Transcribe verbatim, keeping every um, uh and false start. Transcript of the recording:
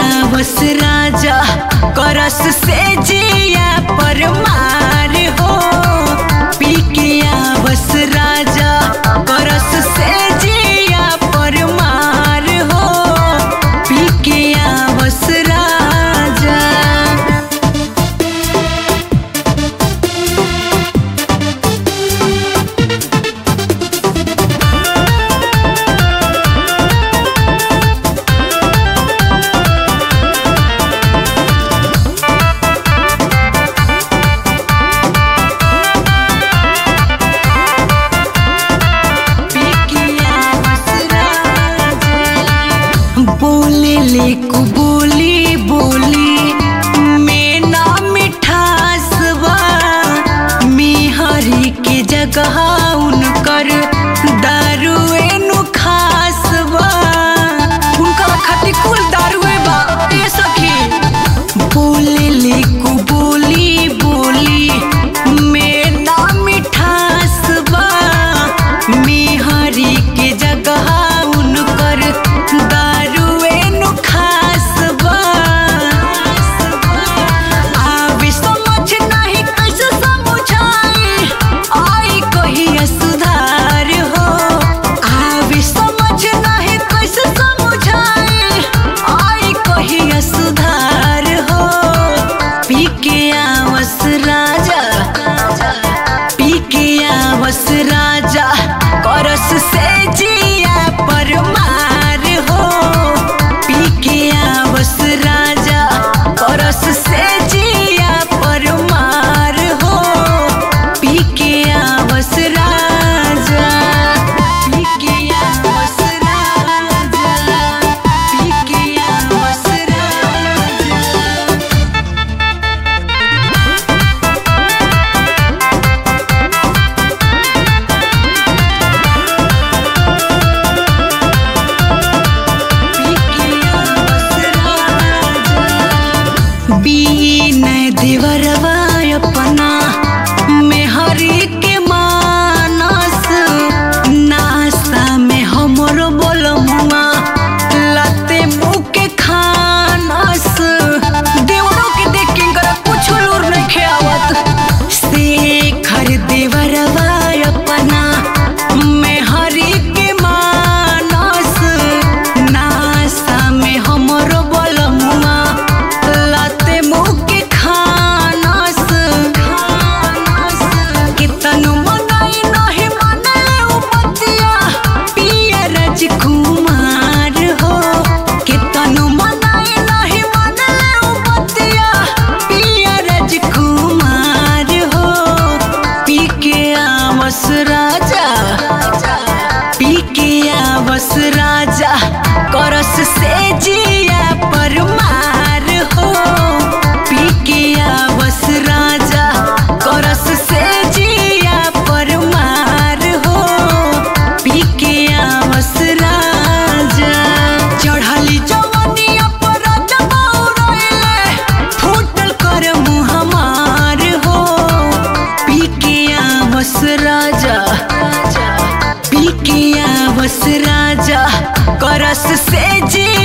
आवस राजा करस से जिया पर मार हो। पी के आवस राजा करस से जिया पर मार हो। पी के आवस राजा। बोले ले को बोली बोली में ना मिठास बा। मेहरी के जगह उनकर दारुए नु खास बा। उनका खातिर कुल दारुए बा ए सखी। बोले ले को बोली बोली में ना मिठास बा। मेहरी के जगह उनकर दारू खास बा। आवे समझ नहीं कैसे समझाई आई कहिया सुधार हो। आवे समझ नहीं कैसे समझाई आई कहिया सुधार हो। पी के आवस राजा पी के आवस राजा करस से जिया पर मार हो। पी के आवस राजा करस से जिया पर मार हो। पी के आवस राजा पी के आवस राजा पी के आवस राजा। बीन देवरवा अपना मेहरी के मानस। नासा में हमरो बोलमुआ लाते मुँह के खानस। देवरों के देख के इनकरा कुछ लूर नहीं खेवत। शेखर देवरवा अपना मेहरी के मानस। नासा में हमरो बोलमुआ लाते मुँह के खानस। कितनु मनाई नहीं मनले उ बतिया पिया राजकुमार हो। कितनु मनाई नहीं मनले उ बतिया पिया राजकुमार हो। पी के आवस राजा पी के आवस राजा करस से जिया पर मार हो। पी के आवस राजा करस से जिया पर मार हो। पी के आवस राजा। चढ़ली जवनिया पर राजा बौरैले फूटल कर मुँह हमार हो। पी के आवस राजा पी के आवस राजा करस से जी